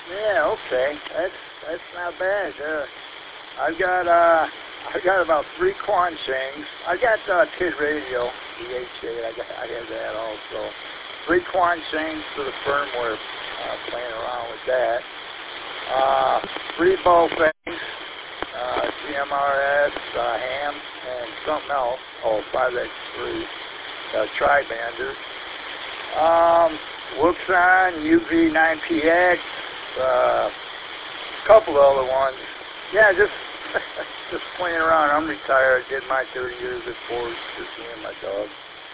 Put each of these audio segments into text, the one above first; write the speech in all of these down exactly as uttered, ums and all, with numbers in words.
Yeah, okay. That's that's not bad. Uh, I've got uh, I've got about three Quan Sings. I got uh, Kid Radio, D H A. I got I have that also. Three Quan Sings for the firmware. Uh, playing around with that. Uh, three Baofengs, uh, G M R S, uh, ham, and something else. Oh, five X three, uh, Tri-Bander. Um, Wuxon, U V nine P X, a uh, couple of other ones. Yeah, just just playing around. I'm retired. Did my thirty years at Ford, just me and my dog.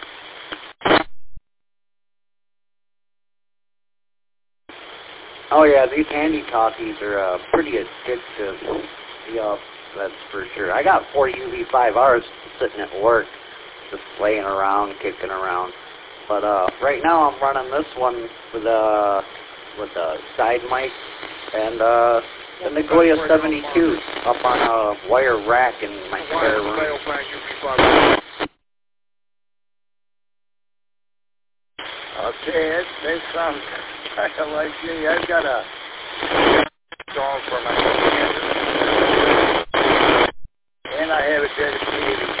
Oh yeah, these handy talkies are uh, pretty addictive. Yeah, that's for sure. I got four U V five Rs sitting at work, just laying around, kicking around. But uh, right now I'm running this one with a with a side mic and uh, the Nagoya seventy-two up on a wire rack in my spare room. Okay, that, that sounds kind of like me. I've got a song for my computer, and I have it dedicated